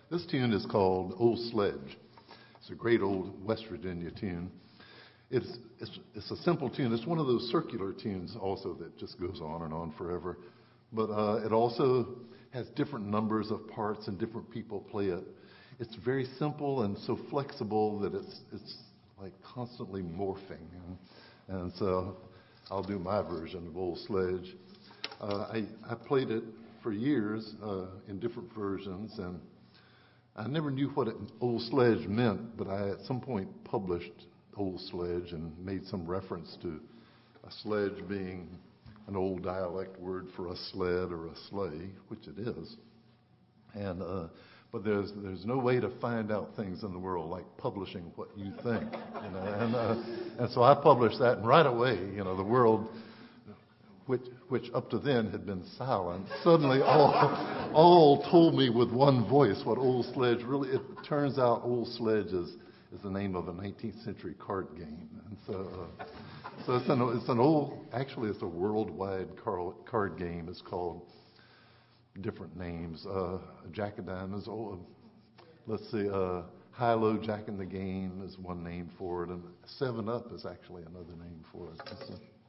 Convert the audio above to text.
This tune is called Old Sledge. It's a great old West Virginia tune. It's a simple tune. It's one of those circular tunes also that just goes on and on forever. But it also has different numbers of parts and different people play it. It's very simple and so flexible that it's like constantly morphing. And so I'll do my version of Old Sledge. I played it for years in different versions, and I never knew what an old sledge meant, but I at some point published Old Sledge and made some reference to a sledge being an old dialect word for a sled or a sleigh, which it is. And but there's no way to find out things in the world like publishing what you think, you know. And so I published that, and right away, you know, the world, which up to then had been silent, suddenly all told me with one voice what Old Sledge really. It turns out Old Sledge is the name of a 19th century card game, and so it's an old. Actually, it's a worldwide card game. It's called different names. Jack of Diamonds. Let's see. High-Low Jack in the Game is one name for it, and 7 Up is actually another name for it.